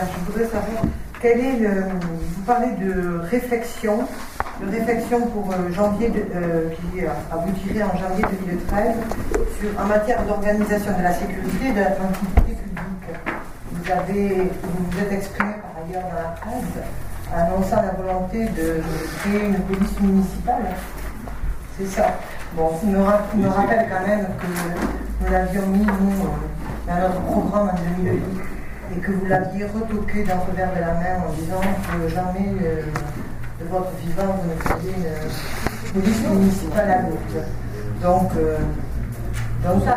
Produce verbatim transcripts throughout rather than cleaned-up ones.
je voudrais savoir quel est le. Vous parlez de réflexion, de réflexion pour euh, janvier, de, euh, qui aboutirait en janvier deux mille treize, sur, en matière d'organisation de la sécurité et de la tranquillité publique. Vous avez, vous vous êtes exprimé par ailleurs dans la presse, annonçant la volonté de, de créer une police municipale. C'est ça. Bon, il me, ra- il me rappelle quand même que nous l'avions mis, nous, dans notre programme en deux mille huit, et que vous l'aviez retoqué d'un revers de la main en disant que jamais euh, de votre vivant vous ne feriez une police municipale à Lourdes. Donc, euh, donc ça.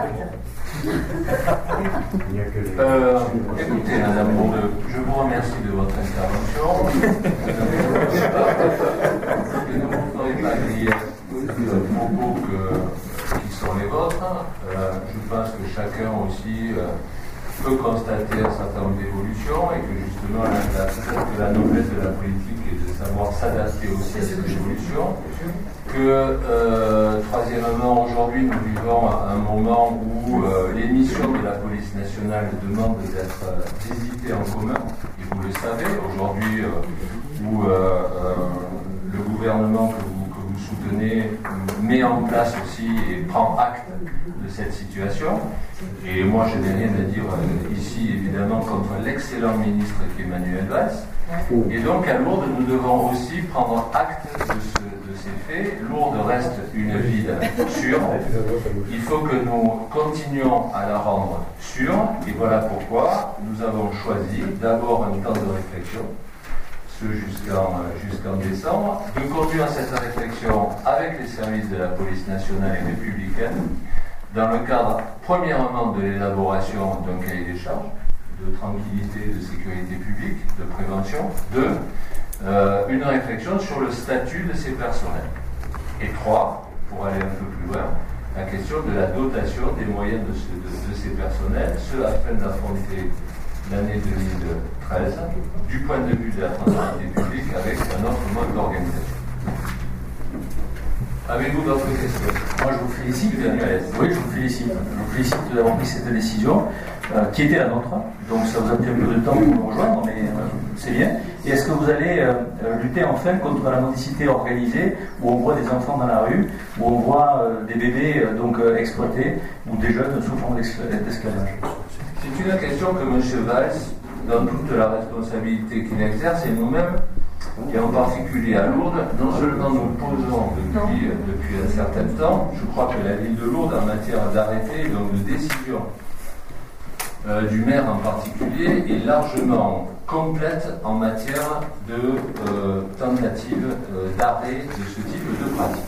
Euh, écoutez, Madame Bourdeux, je vous remercie de votre intervention. Et ne vous ferez pas griller de propos que, qui sont les vôtres. Euh, je pense que chacun aussi euh, peut constater un certain nombre d'évolutions et que justement la, la, la noblesse de la politique est de savoir s'adapter aussi à ces évolutions. Que euh, troisièmement, aujourd'hui nous vivons à un moment où euh, les missions de la police nationale demandent d'être euh, hésitées en commun, et vous le savez, aujourd'hui euh, où euh, euh, le gouvernement que vous, que vous soutenez met en place aussi et prend acte de cette situation. Et moi je n'ai rien à dire euh, ici évidemment contre l'excellent ministre qu'Emmanuel Valls. Et donc à Lourdes nous devons aussi prendre acte de ce ces faits. Lourdes reste une ville sûre. Il faut que nous continuions à la rendre sûre. Et voilà pourquoi nous avons choisi d'abord un temps de réflexion, ce jusqu'en, jusqu'en décembre, de conduire cette réflexion avec les services de la police nationale et républicaine, dans le cadre, premièrement, de l'élaboration d'un cahier des charges, de tranquillité, de sécurité publique, de prévention. Deux, Euh, une réflexion sur le statut de ces personnels. Et trois, pour aller un peu plus loin, la question de la dotation des moyens de, ce, de, de ces personnels, ce afin d'affronter l'année deux mille treize du point de vue de la tranquillité publique avec un autre mode d'organisation. Avez-vous d'autres questions? Moi je vous félicite. Oui, je vous félicite. Je vous félicite d'avoir pris cette décision euh, qui était la nôtre. Donc ça vous a pris un peu de temps pour nous rejoindre, mais euh, c'est bien. Et est-ce que vous allez euh, lutter enfin contre la mendicité organisée, où on voit des enfants dans la rue, où on voit euh, des bébés euh, donc euh, exploités, ou des jeunes souffrant d'esclavage? C'est une question que M. Valls, dans toute la responsabilité qu'il exerce, et nous-mêmes, et en particulier à Lourdes, non seulement nous posons depuis, depuis un certain temps, je crois que la ville de Lourdes, en matière d'arrêté et donc de décision euh, du maire en particulier, est largement complète en matière de euh, tentative euh, d'arrêt de ce type de pratique.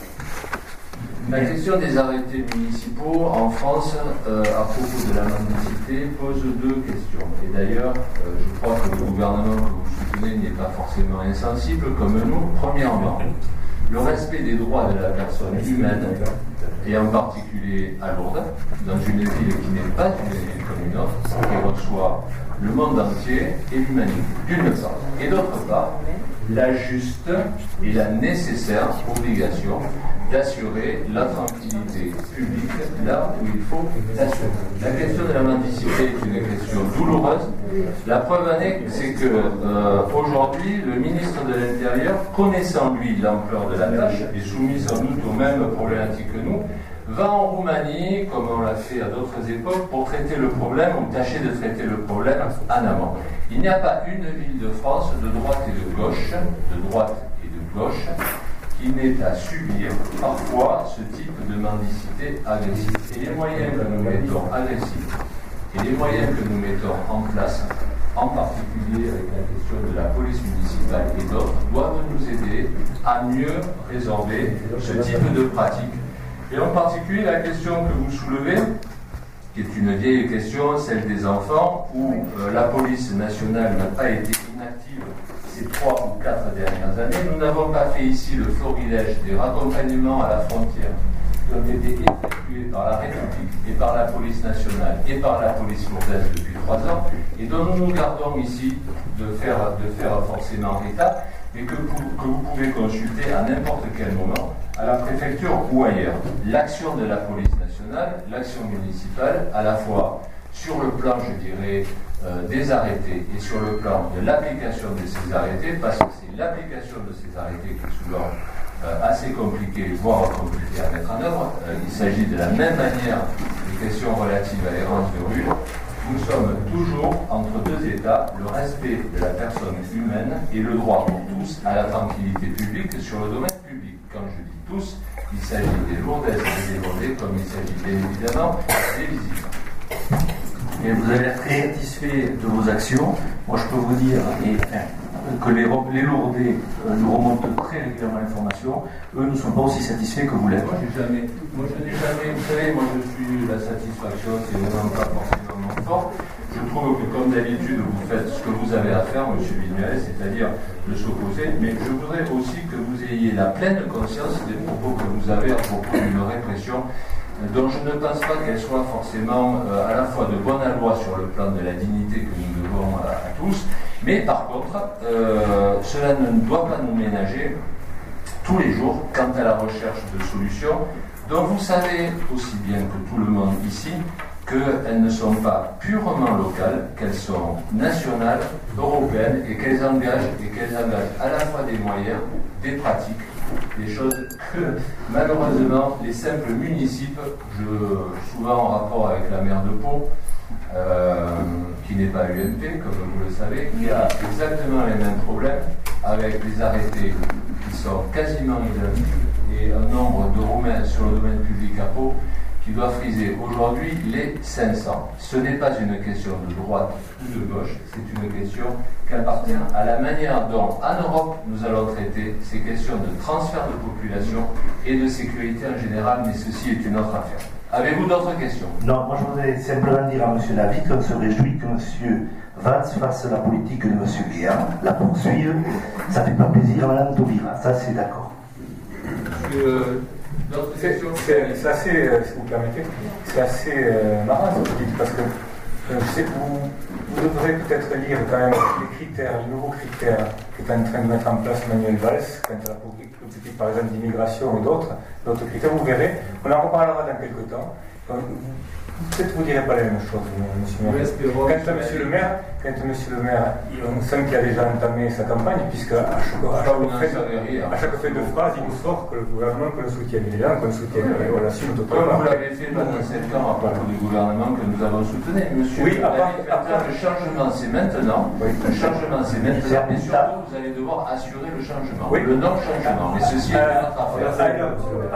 La question des arrêtés municipaux en France euh, à propos de la mendicité pose deux questions. Et d'ailleurs, euh, je crois que le gouvernement que vous soutenez n'est pas forcément insensible comme nous. Premièrement, le respect des droits de la personne humaine, et en particulier à Lourdes, dans une ville qui n'est pas une ville comme une autre, qui reçoit le monde entier et l'humanité, d'une part. Et d'autre part, la juste et la nécessaire obligation d'assurer la tranquillité publique là où il faut l'assurer. La question de la mendicité est une question douloureuse. La preuve en est, c'est que euh, aujourd'hui, le ministre de l'Intérieur, connaissant lui l'ampleur de la tâche et soumis sans doute aux mêmes problématiques que nous, va en Roumanie, comme on l'a fait à d'autres époques, pour traiter le problème ou tâcher de traiter le problème en amont. Il n'y a pas une ville de France de droite et de gauche, de droite et de gauche, qui n'est à subir parfois ce type de mendicité agressive. Et les moyens que nous mettons agressifs et les moyens que nous mettons en place, en particulier avec la question de la police municipale et d'autres, doivent nous aider à mieux résorber ce type de pratique. Et en particulier la question que vous soulevez, qui est une vieille question, celle des enfants, où euh, la police nationale n'a pas été inactive ces trois ou quatre dernières années. Nous n'avons pas fait ici le florilège des raccompagnements à la frontière qui ont été effectués par la République et par la police nationale et par la police lourdaise depuis trois ans, et dont nous nous gardons ici de faire, de faire forcément état, mais que, que vous pouvez consulter à n'importe quel moment à la préfecture ou ailleurs. L'action de la police nationale, l'action municipale, à la fois sur le plan, je dirais, euh, des arrêtés et sur le plan de l'application de ces arrêtés, parce que c'est l'application de ces arrêtés qui est souvent euh, assez compliquée, voire compliquée à mettre en œuvre. Euh, il s'agit de la même manière des questions relatives à l'errance de rue. Nous sommes toujours entre deux États, le respect de la personne humaine et le droit pour tous à la tranquillité publique sur le domaine public. Quand je dis tous, il s'agit des lourdesses et des lourdés, comme il s'agit bien évidemment des visiteurs. Et vous avez l'air très satisfait de vos actions. Moi, je peux vous dire et, enfin, que les, les lourdés euh, nous remontent très régulièrement l'information. Eux ne sont pas aussi satisfaits que vous l'êtes. Moi, j'ai jamais, moi, je n'ai jamais, vous savez, moi, je suis la satisfaction, c'est vraiment pas forcément mon fort. Je trouve que, comme d'habitude, vous faites ce que vous avez à faire, M. Vignolet, c'est-à-dire de s'opposer. Mais je voudrais aussi que vous ayez la pleine conscience des propos que vous avez à propos d'une répression dont je ne pense pas qu'elle soit forcément euh, à la fois de bonne aloi sur le plan de la dignité que nous devons à, à tous, mais par contre, euh, cela ne doit pas nous ménager tous les jours quant à la recherche de solutions dont vous savez aussi bien que tout le monde ici qu'elles ne sont pas purement locales, qu'elles sont nationales, européennes, et qu'elles engagent, et qu'elles engagent à la fois des moyens, des pratiques, des choses que malheureusement les simples municipes, je, souvent en rapport avec la maire de Pau, euh, qui n'est pas U M P comme vous le savez, qui a exactement les mêmes problèmes avec des arrêtés qui sont quasiment identiques et un nombre de Roumains sur le domaine public à Pau qui doit friser aujourd'hui les cinq cents. Ce n'est pas une question de droite ou de gauche, c'est une question qui appartient à la manière dont, en Europe, nous allons traiter ces questions de transfert de population et de sécurité en général, mais ceci est une autre affaire. Avez-vous d'autres questions? Non, moi je voudrais simplement dire à M. David qu'on se réjouit que M. Valls fasse la politique de M. Guéant, la poursuive. Ça fait pas plaisir à Mme Taubira, ça c'est d'accord. Euh, C'est assez, euh, si vous permettez, c'est assez euh, marrant ce que vous dites, parce que euh, je sais que vous, vous devrez peut-être lire quand même les critères, les nouveaux critères qu'est en train de mettre en place Manuel Valls, quant à la politique par exemple d'immigration ou d'autres, d'autres critères, vous verrez, on en reparlera dans quelques temps. Donc, peut-être vous ne direz pas la même chose, monsieur le maire. Quant à monsieur le maire, quand monsieur le maire, on sent qu'il a déjà entamé sa campagne, puisque à chaque, à chaque, fait, de, à chaque fait de phrase, il nous sort que le gouvernement que le soutienne. Il est là qu'on le soutienne. Et voilà, si Comme vous l'avez fait pendant sept ans à propos du gouvernement que nous avons soutenu, monsieur. Oui, à part, le changement, c'est maintenant. Oui. Le changement, c'est maintenant. Mais surtout, vous allez devoir assurer le changement. Oui. Le non-changement. Mais ceci est une autre affaire.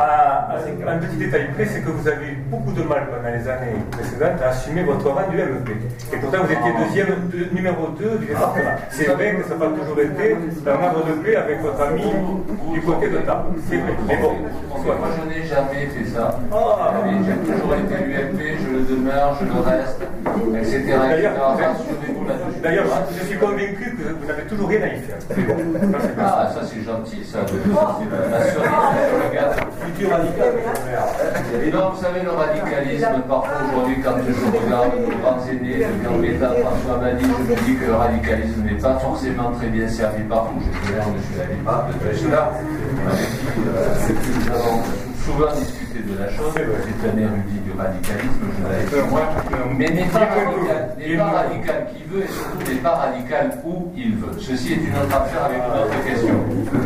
Un petit détail près, c'est que vous avez eu beaucoup de mal pendant les années précédentes à assumer votre rang du M P. Et pourtant, vous étiez deuxième, deux, numéro deux du département. C'est vrai que ça n'a pas toujours été un ordre de paix avec votre ami du côté de Tarbes. C'est vrai. Mais bon. Moi, je n'ai jamais fait ça. J'ai toujours été U M P, je le demeure, je le reste, et cetera D'ailleurs, je suis convaincu que vous n'avez toujours rien à y faire. Ah, ça c'est gentil, ça. C'est la cerise sur le gaz. Futur radical. Et donc, vous savez, le radicalisme, parfois aujourd'hui, quand je regarde nos grands aînés, le Gambetta, François Badi, je me dis que le radicalisme n'est pas forcément très bien servi partout. Je connais M. Lavipa de tout cela, avec qui nous avons souvent discuté de la chose. C'est un érudit du radicalisme, je l'avais fait moi. Mais n'est pas radical, n'est pas radical qui veut et surtout n'est pas radical où il veut. Ceci est une autre affaire avec une autre question.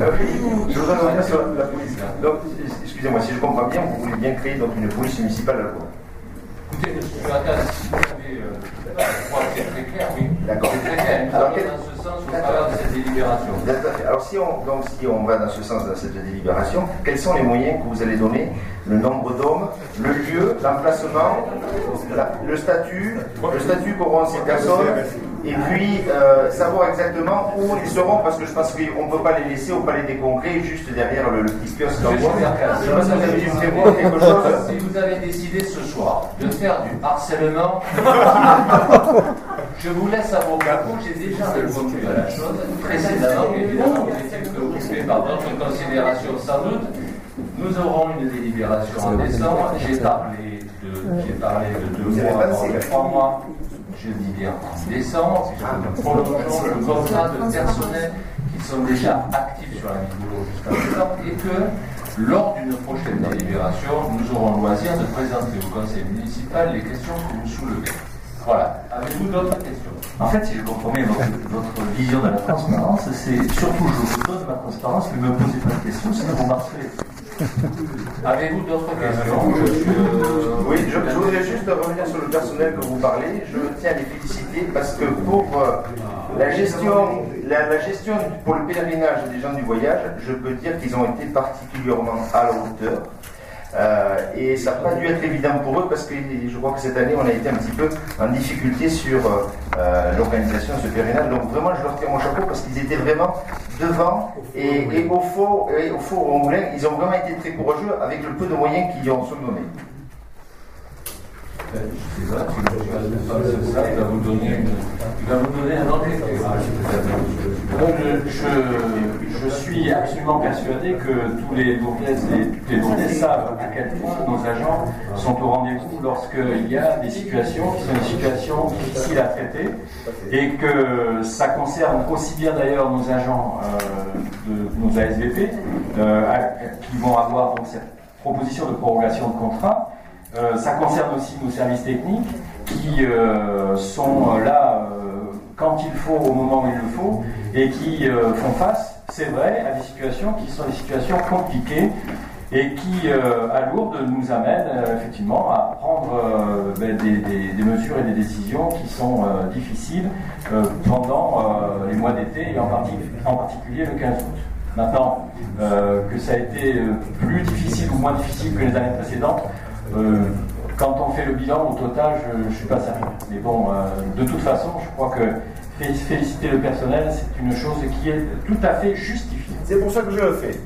Je voudrais revenir sur la police. Donc, excusez-moi, si je comprends bien, vous voulez bien créer donc une police municipale à la cour. Écoutez, M. Attal, si vous avez, euh, je crois que c'est très clair, oui. D'accord. C'est très clair. Nous Alors, allons quel... dans ce sens au travers de cette délibération. Alors, si on, donc, si on va dans ce sens, dans cette délibération, quels sont les moyens que vous allez donner? Le nombre d'hommes, le lieu, l'emplacement, le statut, le statut qu'auront ces personnes, et puis euh, savoir exactement où ils seront, parce que je pense qu'on ne peut pas les laisser au Palais des Congrès, juste derrière le, le petit kiosque d'envoi. Je pense que vous avez dû prévoir quelque chose. Si vous avez décidé ce soir de faire du harcèlement, je vous laisse à vos capots, j'ai déjà répondu à la chose précédemment, évidemment, vous étiez préoccupé par d'autres considérations sans doute. Nous aurons une délibération en décembre. J'ai parlé de, j'ai parlé de deux mois, de trois mois. Je dis bien en décembre, puisque nous prolongeons le contrat de personnel qui sont déjà actifs sur la ville de boulot jusqu'à présent, et que lors d'une prochaine délibération, nous aurons le loisir de présenter au conseil municipal les questions que vous soulevez. Voilà. Avez-vous d'autres questions? En fait, si je comprends bien votre, votre vision de la transparence, c'est surtout je vous donne ma transparence, mais ne me posez pas de questions, sinon vous marchez. Avez-vous d'autres questions? Euh, oui, je, je voudrais juste revenir sur le personnel que vous parlez. Je tiens à les féliciter parce que pour euh, la gestion, la, la gestion pour le pèlerinage des gens du voyage, je peux dire qu'ils ont été particulièrement à la hauteur. Euh, et ça n'a pas dû être évident pour eux parce que je crois que cette année on a été un petit peu en difficulté sur euh, l'organisation de ce pèlerinage. Donc vraiment je leur tire mon chapeau parce qu'ils étaient vraiment devant et, et au faux et au faux au moulin, ils ont vraiment été très courageux avec le peu de moyens qu'ils ont donnés. Je sais pas, ça, il va vous donner, une, il va vous donner un ordre. Je, je, je suis absolument persuadé que tous les Lourdaises et toutes les Lourdaises savent à quel point nos agents sont au rendez-vous lorsqu'il y a des situations qui sont des situations difficiles à traiter et que ça concerne aussi bien d'ailleurs nos agents euh, de nos A S V P euh, qui vont avoir donc cette proposition de prorogation de contrat. Euh, ça concerne aussi nos services techniques qui euh, sont euh, là euh, quand il faut, au moment où il le faut, et qui euh, font face, c'est vrai, à des situations qui sont des situations compliquées et qui, euh, à Lourdes, nous amènent euh, effectivement à prendre euh, ben, des, des, des mesures et des décisions qui sont euh, difficiles euh, pendant euh, les mois d'été et en, partie, en particulier le quinze août. Maintenant, euh, que ça a été plus difficile ou moins difficile que les années précédentes, Euh, quand on fait le bilan, au total, je ne suis pas certain. Mais bon, euh, de toute façon, je crois que féliciter le personnel, c'est une chose qui est tout à fait justifiée. C'est pour ça que je le fais.